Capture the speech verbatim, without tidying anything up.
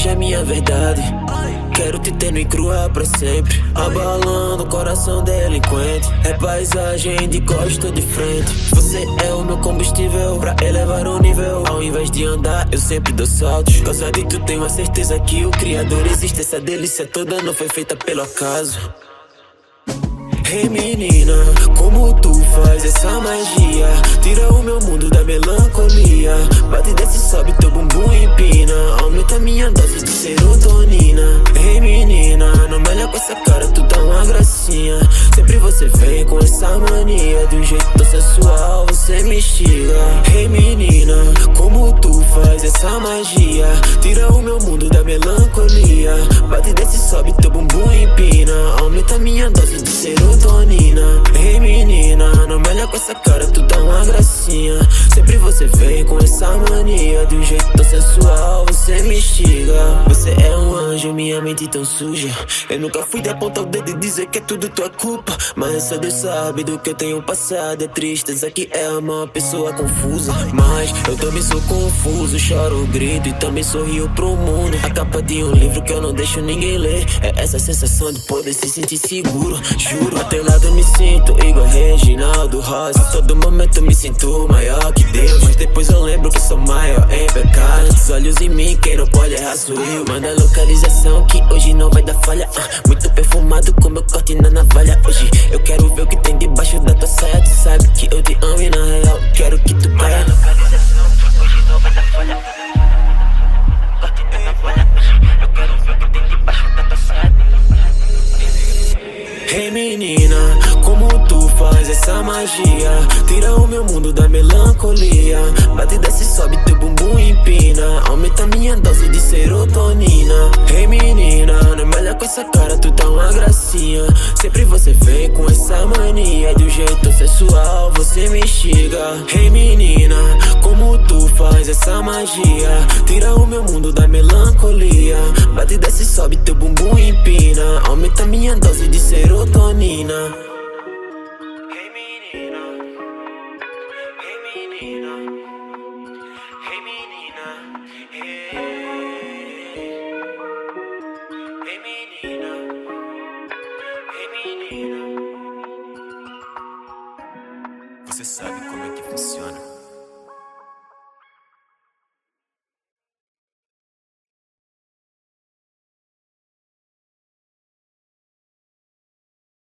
seja minha verdade. Quero te ter no e crua pra sempre, abalando o coração delinquente. É paisagem de costa de frente. Você é o meu combustível pra elevar o nível. Ao invés de andar, eu sempre dou saltos. Causa de tu tenho a certeza que o Criador existe. Essa delícia toda não foi feita pelo acaso. Hey menina, como tu faz essa magia? Tira o meu mundo da melancolia. Bate, desce, sobe, teu bumbum empina. Aumenta minha dose de serotonina. Hey menina, não me olha com essa cara, tu dá uma gracinha. Sempre você vem com essa mania. De um jeito tão sensual, você me instiga. Hey menina, como tu faz essa magia? Tira o meu mundo da melancolia. Bate, desce, sobe, teu bumbum empina. Aumenta minha dose de serotonina. Ei menina, não me olha com essa cara, tu dá uma gracinha. Sempre você vem com essa mania. De um jeito tão sensual, você me instiga. Você é um anjo, minha mente tão suja. Eu nunca fui de apontar o dedo e dizer que é tudo tua culpa. Mas só Deus sabe do que eu tenho passado. É tristeza que é uma pessoa confusa. Mas eu também sou confuso, choro, grito e também sorrio pro mundo. A capa de um livro que eu não deixo ninguém ler. É essa sensação de poder se sentir seguro. Juro, ao teu lado me sinto igual Reginaldo Rosa. A todo momento me sinto maior que Deus. Mas depois eu lembro que sou maior em pecado. Os olhos em mim, quem não pode errar sou eu. Manda a localização que hoje não vai dar falha. uh, Muito perfumado com meu corte na navalha. Hoje eu quero ver o que tem debaixo da tua saia. Tu sabe que eu te amo e na real quero que tu caia. Manda a localização, hoje não vai dar falha. Corte na navalha. Eu quero ver o que tem debaixo da tua saia. Hey menina, como tu faz essa magia? Tira o meu mundo da melancolia. Bate, desce, sobe, teu bumbum empina. Aumenta minha dose de serotonina. Hey menina, não me olha com essa cara, tu dá uma gracinha. Sempre você vem com essa mania. De um jeito sensual, você me instiga. Hey menina, como tu faz essa magia? Tira o meu mundo da melancolia. Bate, desce, sobe, teu bumbum empina. Aumenta minha dose de serotonina. Hey menina, hey menina, hey menina, hey, hey menina, hey menina. Você sabe como é que funciona?